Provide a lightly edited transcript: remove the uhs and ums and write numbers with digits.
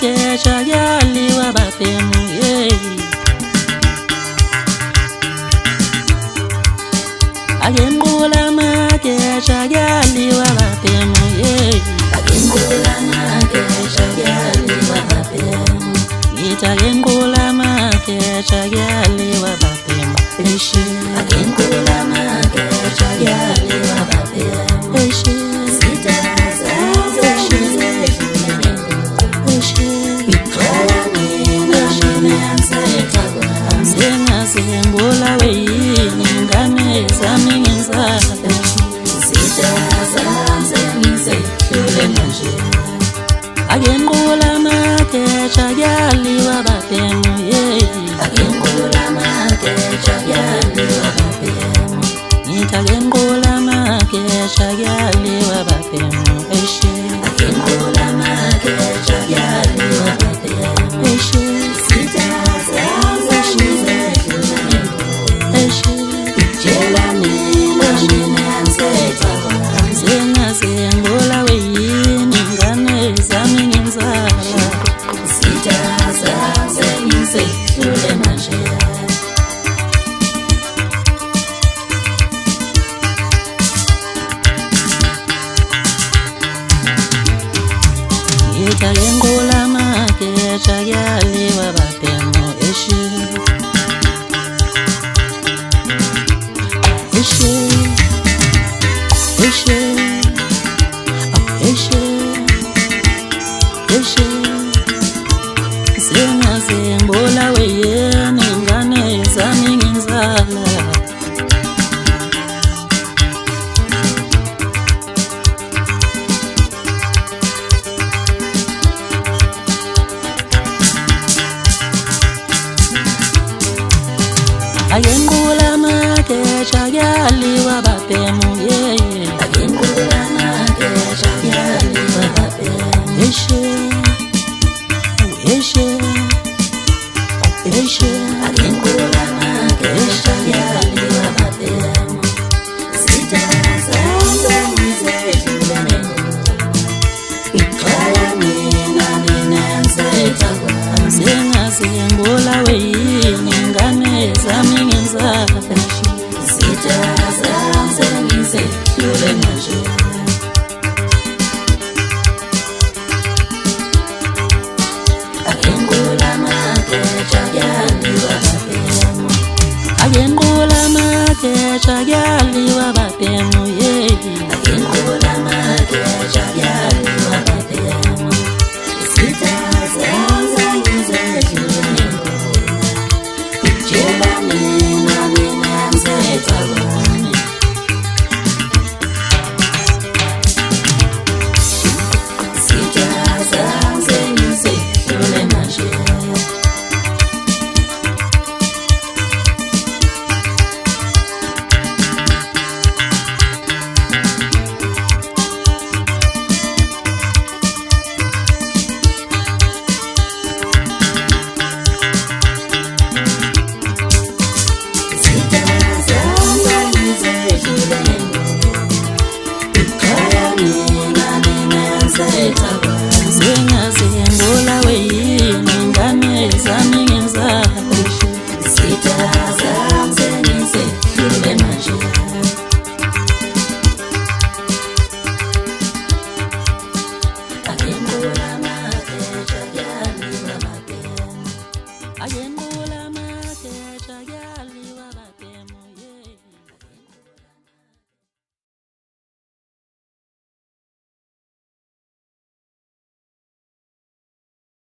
makesha yaliwa bapemu Agembula makesha yaliwa bapemu Agembula makesha yaliwa bapemu Agembula makesha yaliwa bapemu Agembula makesha yaliwa bapemu Sembula weyini ngane zami ngenzala Agembula makesha yaliwa bapemu Agembula makesha yaliwa bapemu Agembula makesha yaliwa bapemu Agembula makesha yaliwa bapemu Agembula makesha yaliwa bapemu Sembula weyini ngane zami ngenzala Agembula makesha yaliwa bapemu Agembula makesha yaliwa bapemu Agembula makesha yaliwa bapemu Sembula weyini ngane zami ngenzala Agembula makesha yaliwa bapemu Agembula makesha yaliwa bapemu Agembula makesha yaliwa bapemu Sembula weyini ngane zami ngenzala Agembula makesha yaliwa bapemu